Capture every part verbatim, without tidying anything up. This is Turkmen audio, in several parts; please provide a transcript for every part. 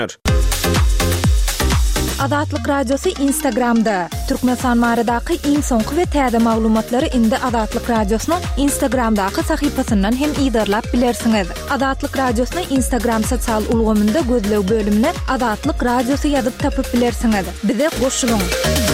Azatlyk Radiosu Instagramda. Türkmenistan maradaky iň soňky we täze maglumatlary indi Azatlyk Radiosynyň Instagramdaky sahypasyndan hem ýa-da bilersiňiz. Azatlyk Radiosynyň Instagram sosial ulgamynda gözlew bölümine Azatlyk Radiosu ýazyp tapyp bilersiňiz. Bize goşulyň.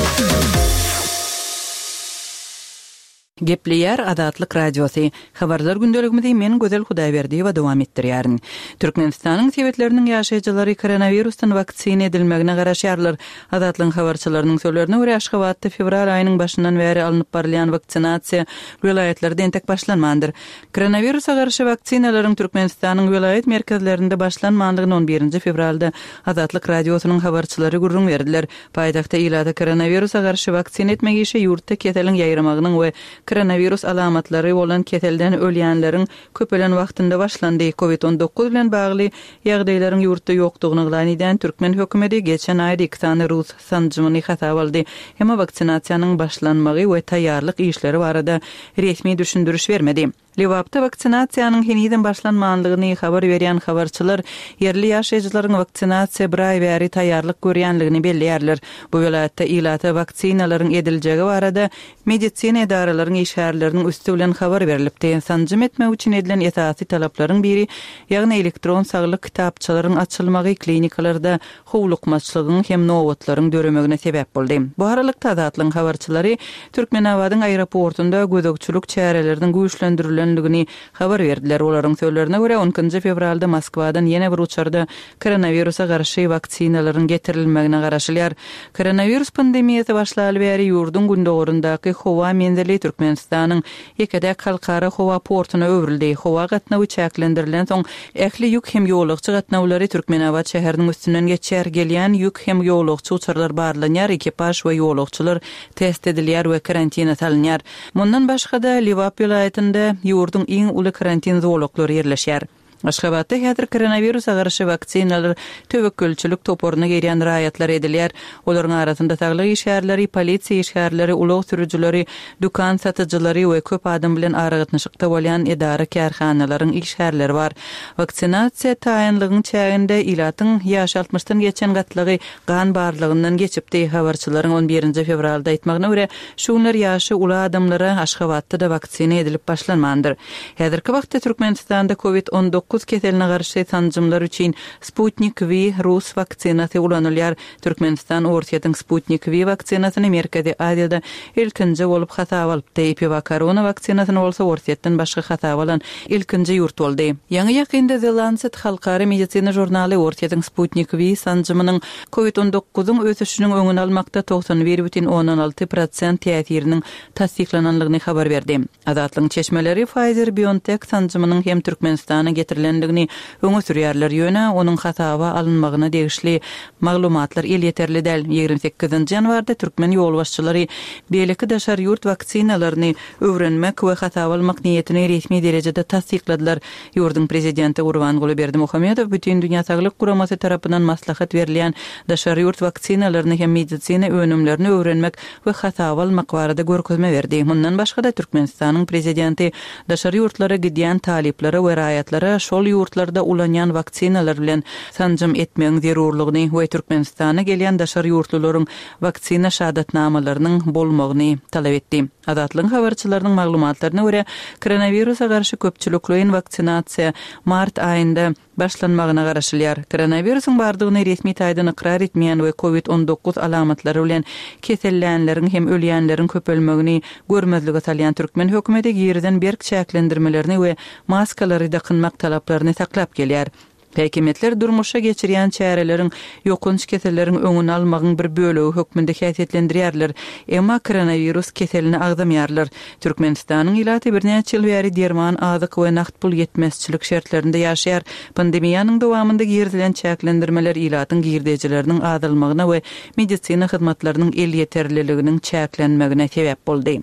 Gepleýär Azatlyk Radiosu. Habarlar gündeligimizde men Gözel Hudaýberdi we dowam etdirýärin. Türkmenistanyň sebäpleriniň ýaşaýjylary koronavirusdan waksina edilmegine garaşýarlar. Azatlyk habarçylarynyň sözlerine görä Aşgabatda fevral aýynyň başyndan bäri alınıp barılan vaksinasiýa vilayatlerde entek başlanmandyr. Koronavirusa garşy vaksinalaryň Türkmenistanyň vilayet merkezlerinde başlanmandygyny on birinji fevralda Azatlyk Radiosynyň habarçylary gurrun berdiler. Paýtagtda ýylada koronavirusa garşy vaksina etmegi işi ýurtda keteliň ýaýramagynyň we koronavirus alamatlary bolan ketelden ölýänleriň köpelen wagtynda başlandy. covid on dokuz bilen bagly ýagdaýlaryň ýurtda ýokdugyny glan eden Türkmen hökümeti geçen aýda iki tane rus sanjymyny hatap aldy. Hema vaksinasiýanyň başlanmagy we taýýarlyk işleri barada resmi düşündürüş bermedi. Lewapda vaksinasiýanyň heniden başlanmanlygyny habar berýän habarçylar yerli ýaşaýjylaryň vaksinasiýa bir aý bäri taýýarlyk görýänligini belläýärler. Bu welaýatda ilata vaksinalaryň ediljegi barada medisina edaralaryň işgärleriniň üstü bilen habar berilipdi. Sanjym etmek üçin edilen esasy talaplaryň biri ýagny elektron saglyk kitapçylaryň açylmagy klinikalarda howlukmaçlygyň hem nowatlaryň döremegine sebäp boldy. Bu aralykda Azatlyk habarçylary Türkmenabadyň aeroportunda gözegçilik çäreleriniň güýçlendirilýän ligini habar berdiler. Olaryň sözlerine görä onuncu fevralda Moskwadan ýene bir uçarda koronavirusa garşy vaksinalaryň getirilmegine garaşylýar. Koronavirus pandemiýasy başlaly bäri ýurdun gündogorundaky howa mendeli Türkmenistanyň ýekede halkara howa portuna öwrildi. Howa gatnawy çäklendirilen soň ähli ýük hem ýolagçy gatnawlary Türkmenabad şäheriniň üstünden geçer gelýän ýük hem ýolagçy uçarlar barlanýar, ekipaj we ýolagçylar test edilýär we karantina salynýar. Mundan başga da Lewap vilayetinde ýurdun iň uly karantin zolaklary ýerleşýär. Aşgabatda häzir koronavirusa garşy vaksinalar töwekkülçilik toporuny gerýän raýatlar edilýär. Olaryň arasynda saglyk işgärleri, polisiýa işgärleri, ulug sürüjüleri, dukan satyjylary we köp adam bilen aragatnaşykda bolýan edara kärhanalaryň işgärleri bar. Vaksinasiýa taýynlygyň çäginde ilatyň ýaş altmışdan geçen gatlygy gan barlygyndan geçipdi. Habarçylaryň on birinji fevralda aýtmagyna görä, şuňlar ýaşy uly adamlara Aşgabatda da vaksina edilip başlanmandyr. Häzirki wagtda Türkmenistanda covid on dokuz keteline garşy sanjymlar üçin Sputnik V Rus vaksinasy ulanylýar. Türkmenistan ortaýatyň Sputnik V vaksinasyny Merkezi Aziýada ilkinji bolup hatap alypdy. Epi korona vaksinasyny bolsa ortaýatdan başga hatap alan ilkinji ýurt boldy. Ýa-ni ýakynda The Lancet halkara medisina jurnaly ortaýatyň Sputnik V sanjymynyň covid on dokuzyň ösüşiniň öňüni almakda toksan bir бүтүн onan alty prosent täsiriniň tasdiklananlygyny habar berdi. Azatlyk çeşmeleri Pfizer-BioNTech sanjymynyň hem Türkmenistana getirilendigi öňe sürýärler ýöne onuň hataba alınmagyna degişli maglumatlar el ýeterli däl. ýygrimi sekizinji ýanwarda türkmen ýolbaşçylary beýleki daşar ýurt vaksinalaryny öwrenmek we hataba almak niýetini resmi derejede tasdikladylar. Ýurdun prezidenti Gurban Gulyberdimuhammedow bütün dünýä saglyk guramasy tarapyndan maslahat berilýän daşar ýurt vaksinalaryny hem medisina önümlerini öwrenmek we hataba almak barada görkezme berdi. Mundan başga da Türkmenistanyň prezidenti daşar ýurtlara gidýän taliplere we raýatlara şol ýurtlarda ulanýan vaksinalar bilen sanjym etmegiň zerurlygyny we Türkmenistana gelýän daşar ýurtlularyň vaksina şahatnamalarynyň bolmagyny talap etdi. Azatlyk habarçylarynyň maglumatlaryna görä, koronavirusa garşy köpçülikliň vaksinasiýa mart aýynda başlanmagyna garaşylýar. Koronavirusyň bardygyny resmi taýdan ikrar etmeýän we covid on dokuz alamatlary bilen kesellänleriň hem ölýänleriň köpelmegini görmezlige salýan Türkmen hökümeti ýerden berk çäklendirmelerini we maskalary dakynmak talaplaryny saklap gelýär. Häkimetler durmuşa geçirýän çäreleriň ýokunç keselleriň öňüni almagyň bir bölegi hökmünde häsiýetlendirýärler. Emma koronavirus keselini agdamýarlar. Türkmenistanyň ilaty bir näçe ýyl bäri derman, azyk we nakt pul ýetmezçilik şertlerinde ýaşaýar. Pandemiýanyň dowamında girdilen çäklendirmeler ilatyň girdijileriniň azalmagyna we medisina hyzmatlarynyň el ýeterliliginiň çäklenmegine sebäp boldy.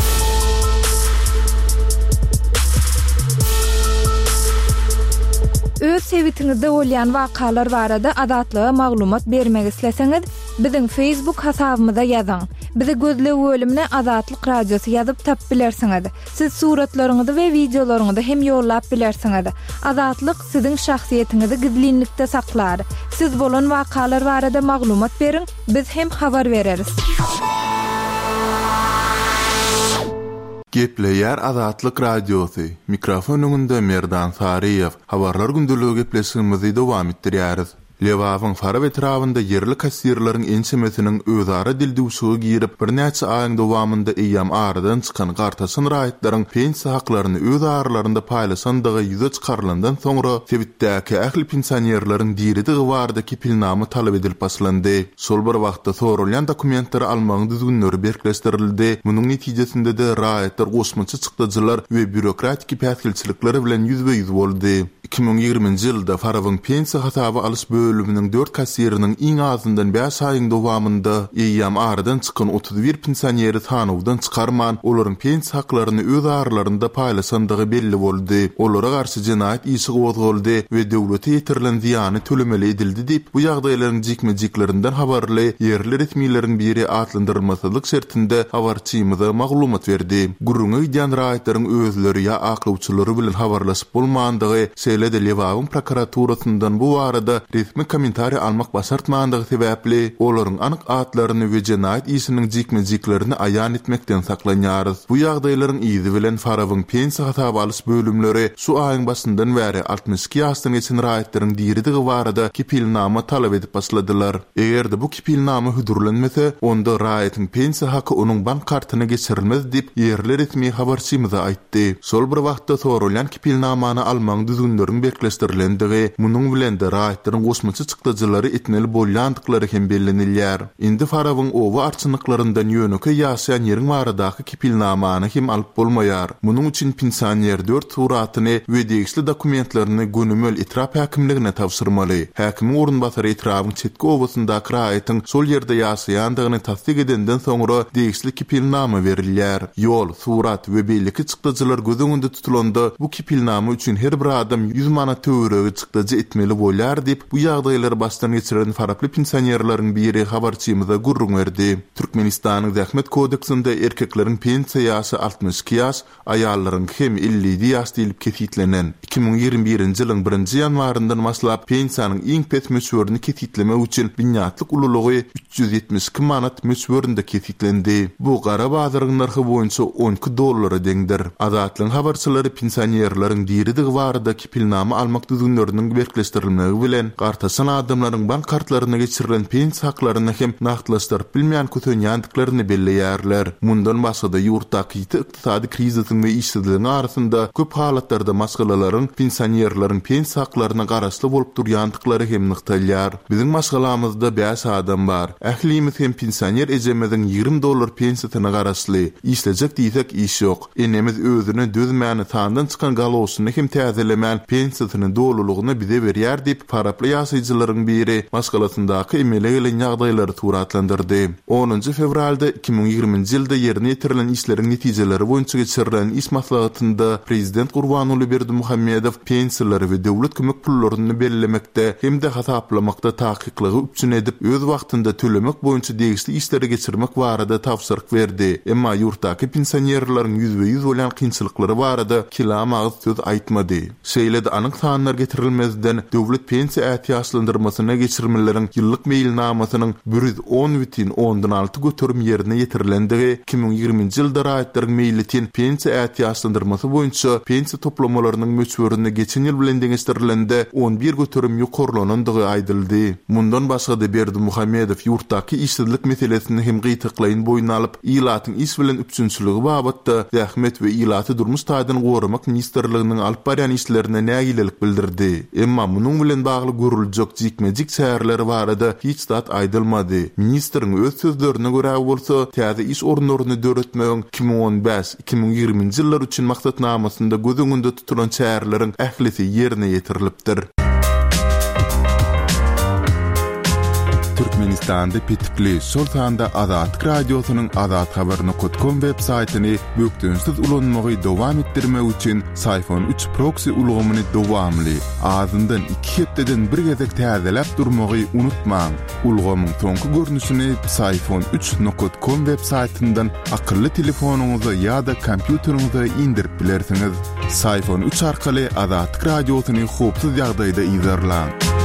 Öz sewitingizde bolýan wakalar barada adatlyga maglumat bermek isleseňiz, biziň Facebook hasabymyza ýazyň. Bize gözlew bölümine Azatlyk Radiosu ýazyp tap bilersiňiz. Siz suratlaryňyzy we videolaryňyzy hem ýollap bilersiňiz. Azatlyk siziň şahsiýetiňizi gizlinlikde saklar. Siz bolan wakalar barada maglumat beriň, biz hem habar bereriz. Gepleýär Azatlyk Radiosu. Mikrofon öňünde Merdan Sariýew. Habarlar gündüligi gepleşigimizi dowam etdirýäris. Lewawyň fara etrafynda yerli kassirlaryň ençemesiniň özara dildewşugy girip bir näçe aýyň dowamında eýam aradan çykan gartasyn raýatlaryň pensiýa haklaryny öz aralarynda paýlaşandygy ýüze çykarlandan soňra Tebitdäki ähli pensionerlaryň diýridigi barada kepilnamy talap edilip başlandy. Şol bir wagtda sorulýan dokumentlary almagyň düzgünleri berkileşdirildi. Munyň netijesinde de raýatlar goşmaçy çykdyjylar we bürokratik päsgilçilikleri bilen ýüzbe-ýüz boldy. iki bin ýigrimiji ýylda Farawyň pensiýa hasaby alyş bölüminiň dört kassiriniň iň azyndan beş aýyň dowamında eýam aradan çykan otuz bir pensioneri tanawdan çykarman, olaryň pensiýa haklaryny öz aralarynda paýlaşandygy belli boldy. Olara garşy jenaýat işi gozuldy we döwlete ýetirilen ziýany tölemeli edildi diýip bu ýagdaýlaryň jikmejiklerinden habarly yerli resmiýetlerin biri atlandyrylmasylyk şertinde habarçymyza maglumat berdi. Gurrungy ýan raýatlaryň özleri ýa aklawçylary bilen habarlaşyp bolmandygy de Lewawyň prokuraturasyndan bu barada resmi kommentari almak başartmandygy sebäpli olaryň anyk atlaryny we jenaýat işiniň jikmejiklerini aýan etmekden saklanýarys. Bu ýagdaýlaryň izi bilen Farawyň pensiýa hasaby alyş bölümleri şu aýyň başyndan bäri altmış iki ýaşdan geçen raýatlaryň diýridigi barada kepilnama talap edip başladylar. Egerde bu kepilnama hudurlanmasa, onda raýatyň pensiýa haky onuň bank kartyna geçirilmez diýip yerli resmi habarçymyza aýtdy. Şol bir wagtda sorulýan kepilnamany almagyň düzgünleri berkileşdirilendigi, munyň bilen de raýatlaryň goşmaçy çykdyjylary etmeli bolýandyklary hem bellenilýär. Indi Farawyň owa arçynlyklарyndan ýönüke ýaşaýan ýeriň baradaky kepilnamany hem alyp bolmaýar. Munyň üçin pensioner dört suratyny we degişli dokumentlerini gönümel etrap häkimligine tapşyrmaly. Häkimiň orunbasary etrawyň çetki owasynda raýatyň şol ýerde ýaşaýandygyny tasdik edenden soňra degişli kepilnama berilýär. Ýol, surat we belki çykdyjylar göz öňünde tutulanda bu kepilnama üçin her bir adam yüz manat töweregi çykdyjy etmeli bolýar diýip bu ýagdaýlary başdan geçiren faraply pensionerlaryň biri habarçymyza gurrun berdi. Türkmenistanyň Zähmet kodeksinde erkekleriň pensiýa ýaşy altmış iki ýaş, aýallaryň hem elli ýaş diýilip kesitlenen. iki bin ýigirmi birinji ýylyň birinji ýanwaryndan başlap pensiýanyň iň pes möçberini kesitlemek üçin binýatlyk ululugy üç ýüz ýetmiş iki manat möçberinde kesitlendi. Bu gara bazaryň narhy boýunça on iki dollara deňdir. Azatlyň habarçylary pensionerlaryň diýridigi barada kepilnama almak düzgünlerinin berkileşdirilmegi bilen gartasan adamlaryň bank kartlaryna geçirilen pensiýa haklaryny hem nagtlaşdyryp bilmeýän kötünýändiklaryny belleýärler. Mundan başga da ýurtdaky ykdysady kriziň we işsizligiň arasynda köp halatlarda masgalalaryň pensionerlaryň pensiýa haklaryna garaşly bolup durýandyklary hem nyktalýar. Biziň masgalamyzda beş adam bar. Ählimiz hem pensioner ejemediň ýigrim dollar pensiýasyna garaşly. İşlejek diýsek iş ýok. Enemiz özüne dözmäni tandan çykan galosyny hem täzelemän pensiýasyny dolulugyny bize berýär diýip faraply ýaşaýjylaryň biri masgalasyndaky emele gelen ýagdaýlary suratlandyrdy. onuncu fevralda iki bin ýigriminji ýylda ýerine ýetirilen işleriň netijeleri boýunça geçirilen iş maslahatynda Prezident Gurbanuly Berdimuhammedow pensiýalary we döwlet kömek pullaryny bellemekde hem de hasaplamakda takykligi üçin edip öz wagtynda tölemek boýunça degişli işleri geçirmek barada tapşyryk berdi. Emma ýurtdaky pensionerlaryň ýüzbe-ýüz bolan kynçylyklary barada kelam agyz söz aýtmady. Şeýle de anyk sanlar getirilmezden döwlet pensiýa ähtiýaçlandyrmasyna geçirmeleriň ýyllyk meýilnamasynyň bir ýüz on бүтүн ondan alty götürüm ýerine ýetirilendigi iki bin ýigriminji ýylda raýatlaryň meýilletin pensiýa ähtiýaçlandyrmasy boýunça pensiýa toplamalarynyň möçberini geçen ýyl bilen deňeşdirilende on bir götürüm ýokarlanandygy aýdyldy. Mundan başga da Berdimuhammedow ýurtdaky işsizlik meselesini hem gytyklaýyn boýuna alyp ýylatyň iş bilen üçünçüligi babatda Zähmet we ýylaty durmuş taýdan gorumak ministrliginiň alyp barýan işlerine nägilelik bildirdi. Emma munyň bilen bagly görüljek jikmejik şäherleri barada hiç zat aýdylmady. Ministriň öz sözlerine görä bolsa, täze iş orunlaryny döretmegiň iki bin on beş iki bin ýigriminji ýyllar üçin maksatnamasynda göz öňünde tutulan şäherleriň ählisi ýerine ýetirilipdir. Türkmenistan'da Pitikli Sultan'da Azatlyk Radiosynyň azat habaryny nokta com web saytyny bökdünsiz ulanmagy dowam etdirmek üçin Sayfon üç proxy ulgamyny dowamly azyndan iki hepdeden bir gezek täzelep durmagy unutmaň. Ulgamyň soňky görnüşini Sayfon üç nokta com web saytyndan akylly telefonuňyza ýa-da kompýuteriňize indirip bilersiňiz. Sayfon üç arkaly Azatlyk Radiosyny hopsuz ýagdaýda izlerläň.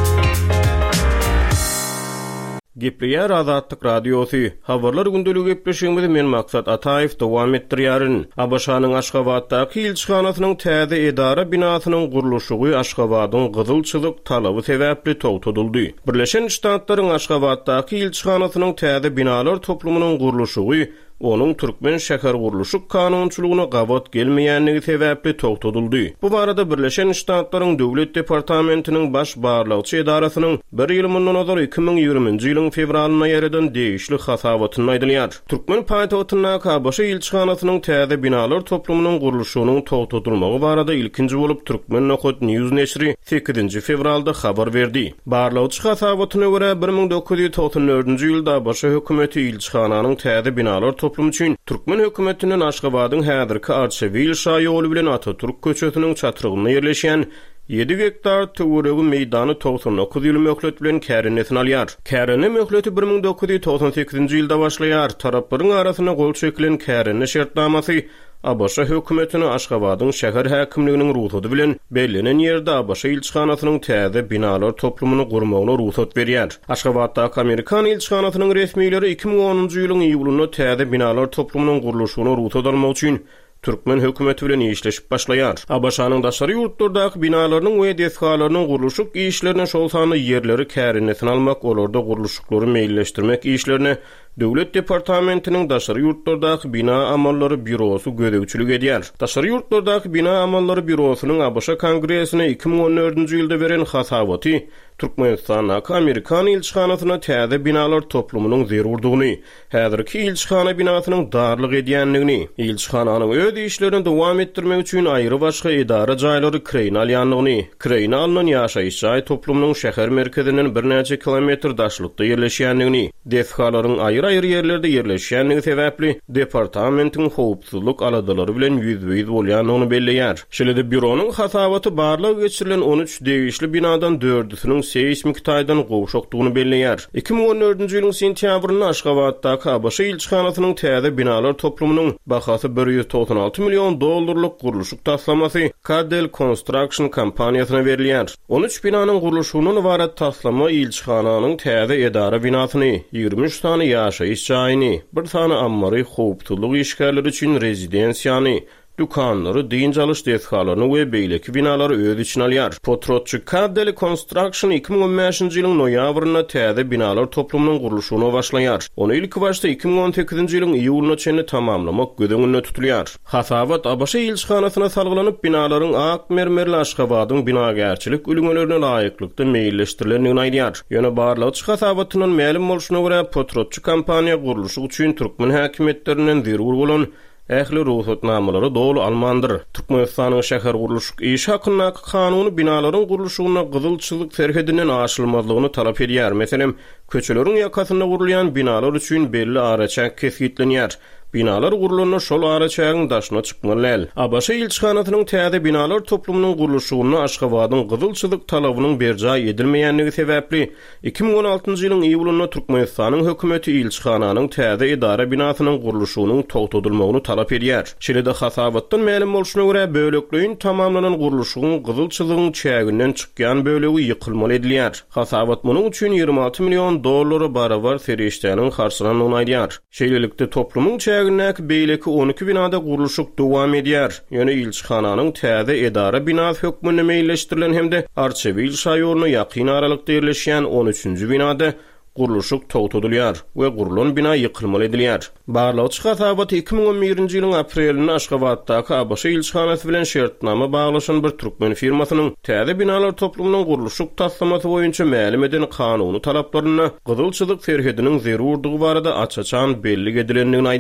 Gepliýär Azatlyk Radiosy. Habarlar gündelik gepleşigimizi men maksat Ataýew dowam etdirýärin. Abaşanyň Aşgabatdaky ilçhanasynyň täze edara binasynyň gurulşy Aşgabatyň gyzylçylyk talaby sebäpli togtadyldy. Birleşen Ştatlaryň Aşgabatdaky ilçhanasynyň täze binalar toplumynyň gurulşy Onun Türkmen şäher gurulşy kanunçylygyna gabat gelmeýänligi sebäpli togtadyldy. Bu barada Birleşen Ştatlaryň Döwlet Departamentiniň baş barlagçy edarasynyň bir ýyl mundan azar iki bin ýygrymynjy ýylyň fevralyna ýerden değişli hasabatyny aýdylýar. Türkmen paýtagtyna Kabaşy ilçhanasynyň täze binalar toplumynyň gurulşynyň togtadylmagy barada ilkinji bolup Türkmen Nokot News neşri sekizinji fevralda habar berdi. Barlagçy hasabatyna görä bir min dokuz ýüz toksan dördünji ýylda başy hökümeti ilçhananyň täze binalar toplum üçin Türkmen hökümetiniň Aşgabatyň häzirki Arçewiýl şaýoly bilen Atatürk köçetiniň çatyrygyna ýerleşýän yedi hektar töweregi meýdany toksan dokuz ýyl möhlet bilen kärenetini alýar. Kärene möhleti bir min dokuz ýüz toksan sekizinji ýylda başlaýar. Taraplaryň arasyna gol çekilen kärene şertnamasy Abaşa hökümetini Aşgabatyň şäher häkimliginiň ruhsady bilen bellenen ýerde Abaşa ilçhanasynyň täze binalar toplumyny gurmagyna ruhsat berýär. Aşgabatdaky Amerikan ilçhanasynyň resmiýleri iki bin onunji ýylyň iýulynda täze binalar toplumynyň gurulşyna ruhsat almak üçin Türkmen hökümeti bilen işleşip başlaýar. Abaşanyň daşary ýurtlardaky binalarynyň we deshgalarynyň gurulşyk işlerine şol sany ýerleri kärenetini almak, olarda gurulşyklary meýilleşdirmek işlerine Döwlet Departamentiniň daşary ýurtlardaky bina amallary bürosy gödegçilik edýär. Daşary ýurtlardaky bina amallary bürosynyň Abaşa Kongresine iki bin on dördünji ýylda beren hasabaty Türkmenistanaky Amerikan ilçhanasyna täze binalar toplumynyň zerurdugyny, häzirki ilçhana binasynyň darlyk edýänligini, ilçhananyň öz işlerini dowam etdirmek üçin aýry başga edara jaýlary kreýin alýanlygyny, kreýin alynan ýaşaýyş jaý toplumynyň şäher merkezinden bir näçe kilometr daşlykda ýerleşýänligini, deshgalaryň aýry aýry ýerlerde ýerleşýänligi sebäpli departamentiň howpsuzlyk aladalary bilen ýüzbeýiz bolýanlygyny belleýär. Şeýle-de büronyň hasabaty barlygy geçirilen on üç degişli binadan dördüsiniň seýsmik taýdan gowşokdugyny belleýär. iki bin on dördünji ýylyň sentýabrynda Aşgabatdaky Abaşa ilçhanasynyň täze binalar toplumynyň bahasy bir ýüz toksan alty million dollarlyk gurulşyk taslamasy Cadel Construction kompaniýasyna berilýär. on üç binanyň gurulşynyň ibaret taslama ilçhananyň täze edara binasyny, ýygrimi üç tane ýaşaýyş jaýyny, bir tane ammary howpsuzlyk işgärleri üçin rezidensiýany, dukanlary, diňe alış deshgalaryny we beýleki binalary öz içine alýar. Potrotçy Cadel Construction iki bin on beşinji ýylyň noýabrynda täze binalar toplumynyň gurulşyny başlaýar. Onu ilk başda iki bin on sekizinji ýylyň iýuluna çenli tamamlamak gödeňinde tutulýar. Hasabat Abaşa ilçhanasyna salgylanyp binalaryň ak mermerli Aşgabatyň binagärçilik ülüňlerine laýyklykda meýilleşdirilendigini aýdýar. Ýöne barlagçy hasabatynyň ma'lum bolşyna görä Potrotçy kompaniýa gurulşy üçin Türkmen häkimetlerinden zerur bolan ähli ruhsatnamalary dolu almandyr. Türkmenistanyň şäher gurulşyk iş hakynaky kanuny binalaryň gurulşygyna gyzylçylyk serhedinden aşylmazlygyny talap edýär. Meselem, köçeleriň ýakasynda gurulýan binalar üçin belli araçak kesgitlenýär. Binalar gurulanyny şol araçagyň daşyna çykmaly. Abaşa ilçhanasynyň täze binalar toplumynyň gurulşygyna Aşgabatyň gyzylçylyk talabynyň berja edilmeýänligi sebäpli iki bin on altynjy ýylyň iýulynda Türkmenistanyň hökümeti ilçhananyň täze edara binasynyň gurulşynyň togtadylmagyny talap edýär. Şeýle-de hasabatdan ma'lum bolşyna görä bölekleýin tamamlanan gurulşygyň gyzylçylygyň çäginden çykýan bölegi ýykylmaly edilýär. Hasabat munyň üçin ýygrimi alty million dollary barabar serişdäniň harçlanyny aýdýar. Şeýlelikde toplumyň çägindäki beýleki on iki binada gurulşyk dowam edýär. Ýöne ilçhananyň täze edara binasy hökmüne meýilleşdirilen hemde Arçewiýl şaýolyna ýakyn aralykda ýerleşýän on üçünji binada gurulşyk togtadylýar we gurulan bina ýykylmaly edilýär. Barlagçy hasabaty iki bin on birinji ýylyň aprelinde Aşgabatdaky Abaşa ilçhanasy bilen şertnama baglaşan bir türkmen firmasynyň täze binalar toplumynyň gurulşyk taslamasy boýunça ma'lum eden kanuny talaplaryna gyzylçylyk serhediniň zerurdugy barada açaçan belli edilendigini aýdýar.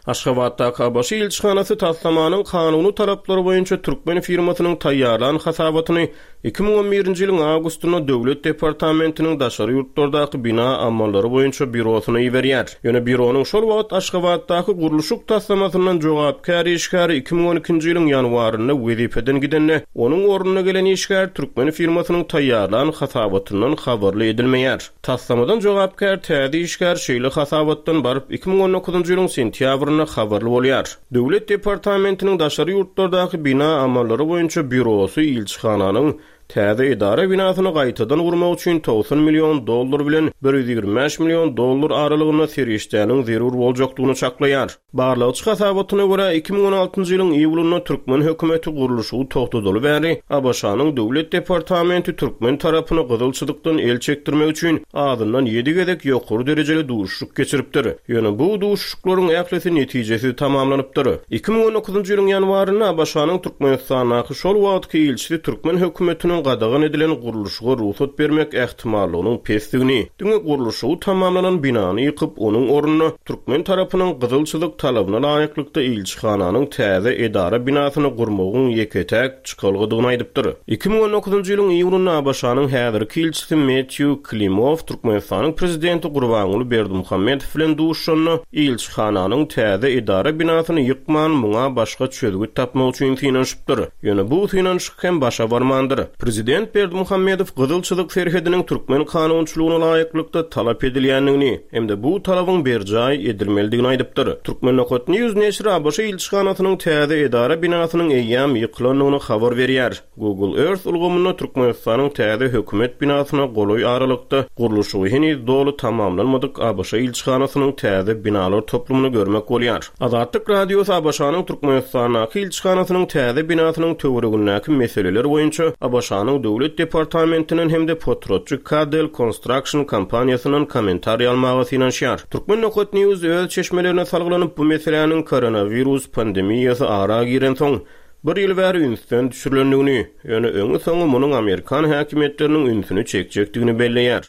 Aşgabatdaky Abaşy ilçhanasy taslamanyň kanuny talaplary boýunça Türkmen firmasynyň taýýarlan hasabatyny iki ming on birinji ýylyň awgustunda Döwlet Departamentiniň daşary ýurtlardaky bina amallary boýunça bürosyna iberýär. Ýöne büronyň şol wagt Aşgabatdaky guruluşyk taslamasinden jogapkar işgär iki ming on ikinji ýylyň ýanwaryna wezipeden gidenne, onuň ornuna gelen işgär Türkmen firmasynyň taýýarlan hasabatynyň habarly edilmeýär. Taslamadan jogapkar täze işgär şeýle hasabatdan baryp iki ming on dokuzunji ýylyň sentýabryna habarly bolýar. Döwlet Departamentiniň daşary ýurtlardaky bina amallary boýunça bürosy ilçhananyň täze idara binasyny gaýtadan gurmak üçin doksan million dollar bilen bir yüz ýigirme beş million dollar aralygyna serişdäniň zerur boljakdygyny çaklaýar. Barlygy hasabatyna görä iki ming on altynjy ýylyň iýulynda Türkmen hökümeti guruluşy togtadyly bäri Abaşanyň Döwlet Departamenti Türkmen tarapyny gyzylçylykdan el çekdirmek üçin adından ýedi gezek ýokary derejeli duşuşyk geçiripdir. Ýöne bu duşuşyklaryň ählisi netijesi tamamlanypdyr. iki ming on dokuzunji ýylyň ýanwaryna Abaşanyň Türkmenistanaky şol wagtky ilçisi Türkmen hökümetiniň gadagan edilen guruluşyga ruhsat bermek ähtimallygynyň pesdigini, diňe guruluşy tamamlanan binany ýykyp onuň ornuna Türkmen tarapynyň gyzylçylyk talabyna laýyklykda ilçhananyň täze edara binasyny gurmagyň ýeketäk çykylgydygyny aýdypdyr. iki ming on dokuzunji ýylyň iýulynda Abaşanyň häzirki ilçisi Matthew Klimov Türkmenistanyň prezidenti Gurbanuly Berdimuhammedow bilen duşuşany ilçhananyň täze edara binasyny ýykman muňa başga çözgüt tapmak üçin synanyşypdyr. Ýöne bu synanyşyk hem başa barmandyr. Prezident Berdimuhammedow gyzylçylyk ferhediniň Türkmen kanunçylygyna laýyklykda talap edilýändigini hemde bu talabyň berjaý edilmeligini aýdypdyr. Türkmen Nokot News neşri Abaşy ilçhanasynyň täze edara binasynyň eýýam ýykylandygyny habar berýär. Google Earth ulgamyna Türkmenistanyň täze hökümet binasyna goloý aralykda guruluşy heni dolu tamamlanmadyk Abaşy ilçhanasynyň täze binalar toplumyny görmek bolýar. Azatlyk radiosy Abaşanyň Türkmenistanaky ilçhanasynyň täze binasynyň töweregindäki meseleler boýunça Abaşanyň Döwlet Departamentiniň hemde Potrotçy Kadel Construction kompaniýasynyň kommentariýa almagy synanşýar. Türkmen Nokot News öz çeşmelerine salgylanyp bu meseleniň koronavirus pandemiýasy ara giren soň bir ýyl bäri ünsden düşürilendigini, ýöne öňü soňy munyň Amerikan häkimetleriniň ünsüni çekjekdigini belleýär.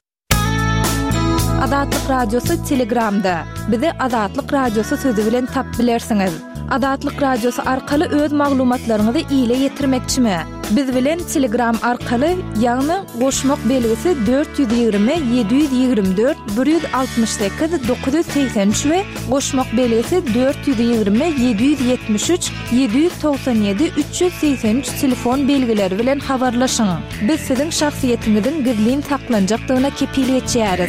Azatlyk radiosu Telegramda. Bizi Azatlyk radiosu sözü bilen tap bilersiňiz. Azatlyk radiosu arkaly öz maglumatlaryňyzy ýyla ýetirmekçimi? Biz bilen Telegram arkaly ýagny goşmak belgisi dört yüz ýigirme yedi yüz ýigirme dört bir yüz altymyş sekiz dokuz yüz seksen üç we goşmak belgisi dört yüz ýigirme yedi yüz ýetmiş üç yedi yüz toksan ýedi üç yüz seksen üç telefon belgileri bilen habarlaşyň. Biz siziň şahsiýetiňiziň gizlin saklanjakdygyna kepil etýäris.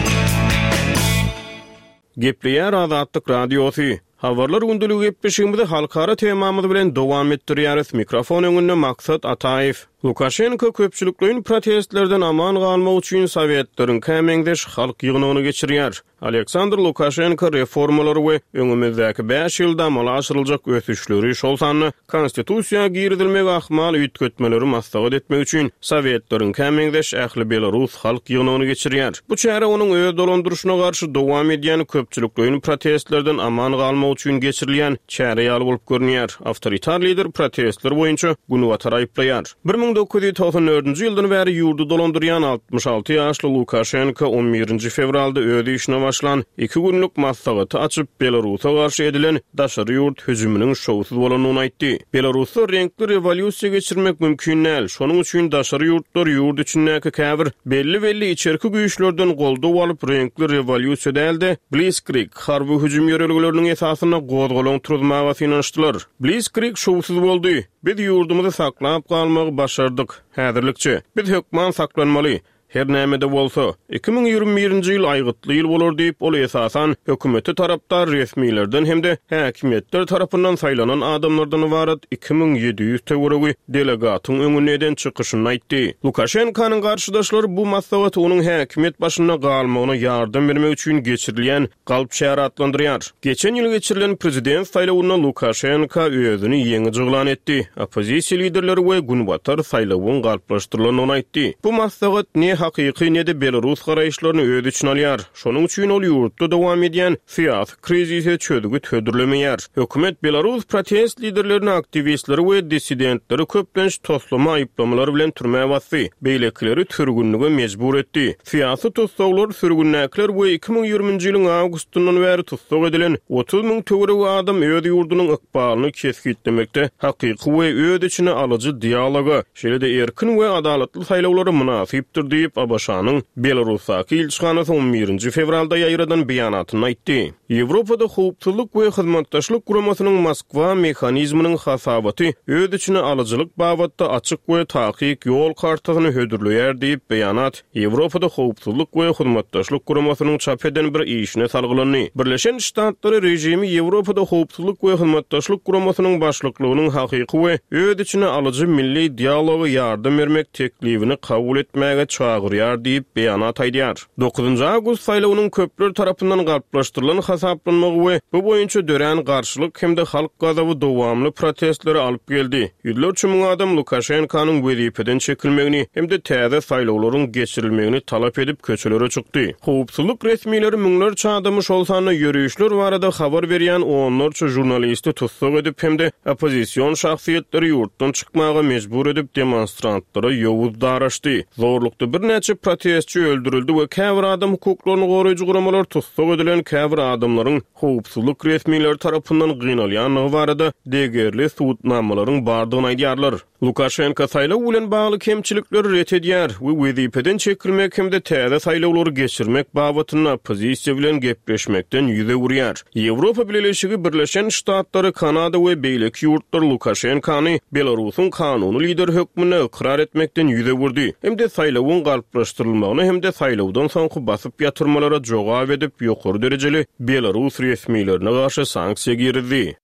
Gepleýär Azatlyk radiosy. Habarlar gündülügi gepleşigimizde halkara temamyzy bilen dowam etdirýäris. Mikrofon öňünde Maksat Ataýew. Lukashenko köpçülikliň protestlerden aman galmak üçin Sowetlaryň kämeňdeş halk ýygynyny geçirýär. Aleksandr Lukashenko reformalary we öňümizdäki beş ýylda amala aşyryljak ösüşleri şol sanly konstitusiýa girdilmek ahmal üýtgetmeleri maslahat etmek üçin Sowetlaryň kämeňdeş ähli Belarus halk ýygynyny geçirýär. Bu çäre onuň öz dolandyrşyna garşy dowam edýän köpçülikliň protestlerden aman galmak üçin geçirilýän çäre ýaly bolup görünýär. Awtoritar lider protestler boýunça Gunwatar aýplaýar. bir ming dokuz yüz toksan dördünji ýyldan bäri ýurdu dolandyrýan altmış alty ýaşly Lukashenko on birinji fevralda öz işine başlan iki günlük maslahaty açyp Belarusa garşy edilen daşary ýurt hüjüminiň şowsuz bolanyny aýtdy. Belarusda renkli rewolýusiýa geçirmek mümkin näl. Şonuň üçin daşary ýurtlar ýurt içindäki käbir belli belli içerki güýçlerden goldaw alyp renkli rewolýusiýa däldi. Blitzkrieg harby hüjüm ýöreligleriniň esasyna gozgolaň turmagy synanyşdylar. Blitzkrieg şowsuz boldy. Biz ýurdumyzy saklap galmagy başardyk. Häzirlikçe biz hökman saklanmaly. Her näme-de bolsa iki ming ýygrimi birinji ýyl aýgytly ýyl bolar diýip ol esasan hökümeti tarapdar resmiýlerden hemde häkimetler tarapyndan saýlanan adamlardan ibaret iki ming yedi yüz töweregi delegatyň öňünden çykyşyny aýtdy. Lukashenkonyň garşydaşlary bu maslahaty onuň häkimet başyna galmagyna ýardam bermek üçin geçirilýän galp şäher adlandyrýar. Geçen ýyl geçirilen prezident saýlawyna Lukashenko özüni ýeňi jyglan etdi. Opozisiýa liderleri we Gunwatar saýlawyň galplaşdyrylanyny aýtdy. Bu maslahat ne hakyky ne-de Belarus garaýşlaryny öz içine alýar. Şonuň üçin ol ýurtda dowam edýän syýasy krizise çödügi tödürlemeýär. Hökümet Belarus protest liderlerini, aktivistleri we dissidentleri köplenç toslama aýyplamалary bilen türmäge basdy. Beýlekleri türgünlüge mejbur etdi. Syýasy tutsaglar, sürgünläkler we iki ming ýygrymynjy ýylyň awgustundan bäri tutsag edilen otuz ming töwereg adam öz ýurdunyň ykbalyny kesgitlemekde, hakyky we öz içine alyjy dialoga, şeýle-de erkin we adalatly saýlawlara munasypdyr diýip A B Ş'nyň Belarusdaky elçixanasy on birinji fevralda ýaýradan beýanatyny aýtdy. Ýewropada howpsuzlyk we hyzmatdaşlyk guramasynyň Moskwa mehanizmynyň hasabaty öz içine alyjylyk babatda açyk we takyk ýol kartasyny hödürleýär diýip beýanat Ýewropada howpsuzlyk we hyzmatdaşlyk guramasynyň çap eden bir işine salgylany. Birleşen Ştatlary rejimi Ýewropada howpsuzlyk we hyzmatdaşlyk guramasynyň başlyklygynyň hakyky we öz içine alyjy milli dialoga ýardam bermek teklifini kabul etmäge çagyrýar diýip beýanat aýdýar. dokuzunjy awgust saýlawynyň köpler tarapyndan galplaşdyrylan hasaplanmagy we bu boýunça dören garşylyk hemde halk gazaby dowamly protestleri alyp geldi. Ýüzlerçe ming adam Lukashenkanyň wezipeden çekilmegini hemde täze saýlawlaryň geçirilmegini talap edip köçelere çykdy. Howpsuzlyk resmileri miňlerçe adamy şol sany ýürüýüşler barada habar berýän onlarça jurnalisti tutsak edip hemde opozisiýon şahsiýetleri ýurtdan çykmaga mejbur edip demonstrantlara ýowuz daraşdy. Zorlukda bir neçe protestçi öldürildi we käbir adam hukuklaryny goraýjy guramalar tutsak edilen käbir adamlaryň howpsuzlyk resmileri tarapyndan gynalýanyny barada degerli suwutnamalaryň bardygyny aýdýarlar. Lukashenko saýlaw bilen bagly kemçilikleri ret edýär we wezipeden çekilmek hemde täze saýlawlary geçirmek babatyna opozisiýa bilen gepleşmekden ýüze urýar. Ýewropa Birleşigi, Birleşen Ştatlary, Kanada we beýleki ýurtlar Lukashenkany Belarusyň kanuny lider hökmüne ikrar etmekden ýüze urdy. Hemde saýlawyň galplaşdyrylmagyny hemde saýlawdan soňky basyp ýatyrmalara jogap edip ýokary derejeli Belarus resmilerine garşy sanksiýa girdi.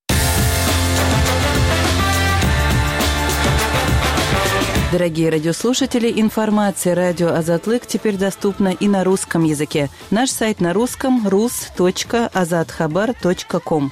Дорогие радиослушатели, информация «Радио Азатлык» теперь доступна и на русском языке. Наш сайт на русском — рус точка азатхабар точка ком.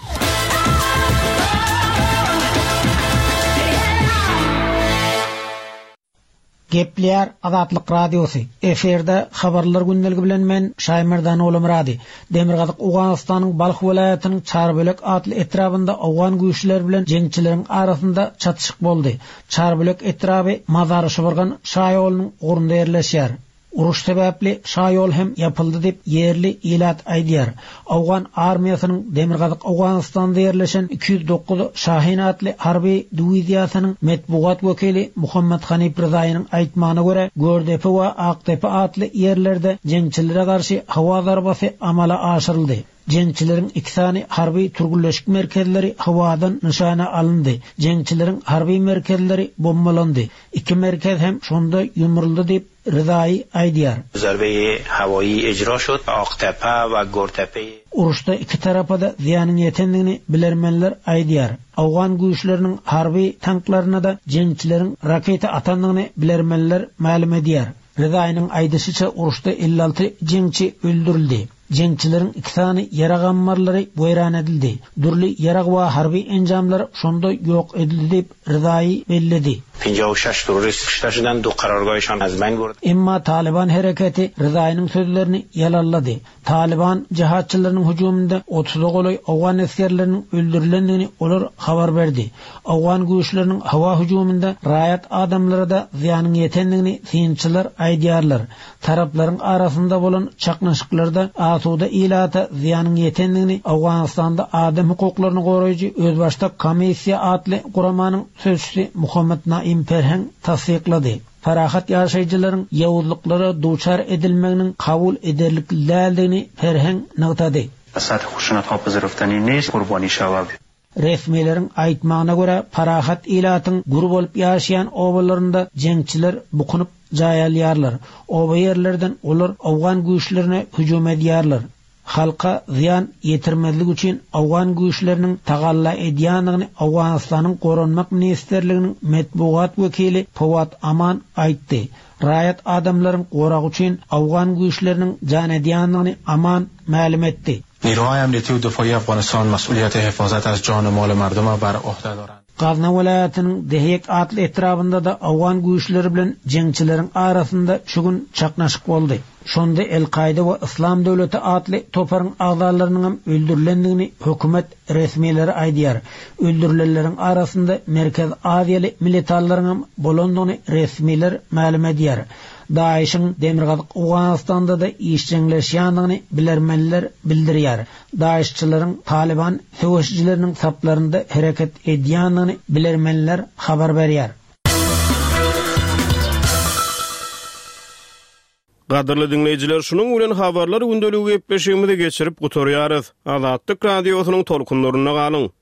Gepler Azatlyk Radiosu. Eferde habarlar gündəligi bilen men Şaýmyrdan oğlum radi. Demirgazyk Awganystanyň Balx welaýatynyň Çarbölek adly etrabynda awgan güýçler bilen jeňçileriň arasynda çatışyk boldy. Çarbölek etraby mazary şuburgan şaýolunyň orunda ýerleşýär. Uruş sebäpli şaýol hem yapyldy dip yerli ilat aýdýar. Awgan armiýasynyň Demirgazyk Awganystanda ýerleşen iki yüz dokuz Şahin adly harby diwiziýasynyň metbuat wekili Muhammed Hanip Rızaýynyň aýtmagyna görä, Gördepe we Aktepe adly ýerlerde jeňçilere garşy hawa zarbasy amala aşyryldy. Jeňçileriň iki sany harby turgulleşik merkezleri hawadan nişana alındy. Jeňçileriň harby merkezleri bombalandy. İki merkez hem şonda ýumruldy dip Rızaýy aýdýar. Zarbe hawayı icra şod, Aktepe we Görtepe. Uruşda iki tarafa da ziyanın yetenligini bilermenler aýdýar. Awgan güýçleriniň harby tanklaryna da jeňçileriň raketa atandygyny bilermenler ma'lum edýär. Rızaýynyň aýdysyça uruşda elli alty jeňçi öldürildi. Jeňçileriň iki sany yaraganmarlary boýran edildi. Durly yarag we harby enjamlar şonda ýok edildi dip Rızaýy belledi. پنجاه و شش terörist kışlaşıdan do karargahşan azmen gördü. Emma Taliban hareketi Rızaýynyň sözlerini ýalallady. Taliban cihatçylarynyň hüjumunda otuz goly awgan askerleriniň öldürilendigini olar habar berdi. Awgan güýçleriniň hawa hüjumunda raýat adamlara da ziýanyň ýetendigini synçylar aýdýarlar. Taraplaryň arasynda bolan çaknaşyklarda asuda ilata ziýanyň ýetendigini Awganystanda adam hukuklaryny goraýjy özbaşda komissiýa adly guramanyň sözçüsi Muhammed Naim Perheng tasdiqlady. Farahat ýaşaýjylaryň ýawuzlyklary duçar edilmeginiň kabul ederlikligini Perheng nagtady. Asad huşunat hapyzyrıftany nes gurbany şawab. Resmiýetlerin aýtmagyna görä Farahat ilatyň gurup bolup ýaşaýan obalarynda jeňçiler bukunup jaýalýarlar. Oba ýerlerden olar awgan güýçlerine hüjum edýärler. Halka ziyan yetirmezlik üçün awgan güýçleriniň tagalla edýändigini Awganystanyň Goranmak ministerliginiň metbuat wekili Fawad Aman aýtdy. Raýat adamlaryň gorak üçün awgan güýçleriniň jan edýändigini Aman ma'lum etdi. نیروهای امنیتی و دفاعی افغانستان مسئولیت حفاظت از جان و مال مردم را بر عهده دارند. Gazna vilayatynyň Dehek atly etrabynda da awgan güýçleri bilen jeňçileriň arasynda şu gün çaknaşyk boldy. Şonda El-Qaida we İslam döwleti atly toparyň agzalarynyň öldürilendigini hökümet resmiýetleri aýdýar. Öldürilenleriň arasynda Merkez Aziýaly militarlaryň bolandygyny resmiýetler ma'lum edýär. Daiş'in Demirgazyk Awganistanda da işçileşýändigini bilermenler bildirýär. Daişçilerin Taliban söwüşçileriniň saplarynda hereket edýändigini bilermenler habar berýär. Gaderly dinleýijiler, şunuň bilen habarlar gündöligi gepleşigimizi geçirip gutarýarys. Azatlyk radiosynyň tolkunlaryna galyň.